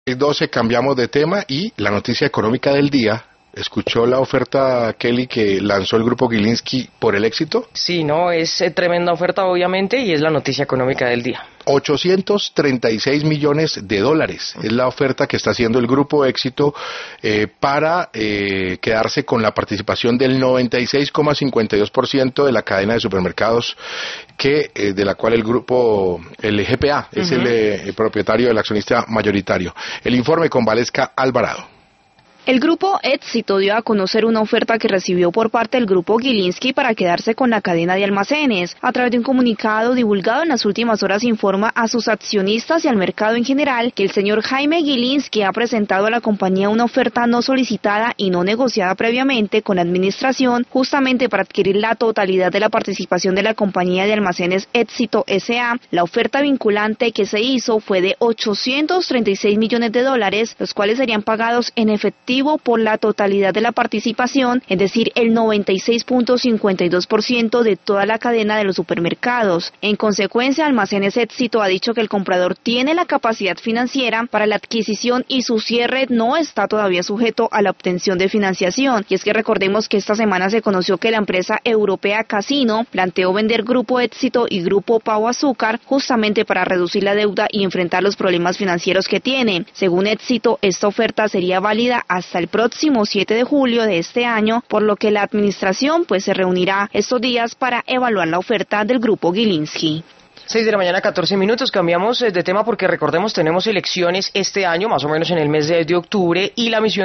12 cambiamos de tema y la noticia económica del día. ¿Escuchó la oferta, Kelly, que lanzó el grupo Gilinski por el éxito? Sí, no, es tremenda oferta obviamente y es la noticia económica del día. 836 millones de dólares es la oferta que está haciendo el grupo Éxito para quedarse con la participación del 96,52% de la cadena de supermercados de la cual el grupo, el GPA, es el propietario, el accionista mayoritario. El informe con Valesca Alvarado. El grupo Éxito dio a conocer una oferta que recibió por parte del grupo Gilinski para quedarse con la cadena de almacenes. A través de un comunicado divulgado en las últimas horas informa a sus accionistas y al mercado en general que el señor Jaime Gilinski ha presentado a la compañía una oferta no solicitada y no negociada previamente con la administración justamente para adquirir la totalidad de la participación de la compañía de almacenes Éxito S.A. La oferta vinculante que se hizo fue de 836 millones de dólares, los cuales serían pagados en efectivo por la totalidad de la participación, es decir, el 96,52% de toda la cadena de los supermercados. En consecuencia, Almacenes Éxito ha dicho que el comprador tiene la capacidad financiera para la adquisición y su cierre no está todavía sujeto a la obtención de financiación. Y es que recordemos que esta semana se conoció que la empresa europea Casino planteó vender Grupo Éxito y Grupo Pau Azúcar justamente para reducir la deuda y enfrentar los problemas financieros que tiene. Según Éxito, esta oferta sería válida hasta el próximo 7 de julio de este año, por lo que la administración se reunirá estos días para evaluar la oferta del grupo Gilinski. 6 de la mañana, 14 minutos. Cambiamos de tema porque recordemos tenemos elecciones este año, más o menos en el mes de octubre, y la misión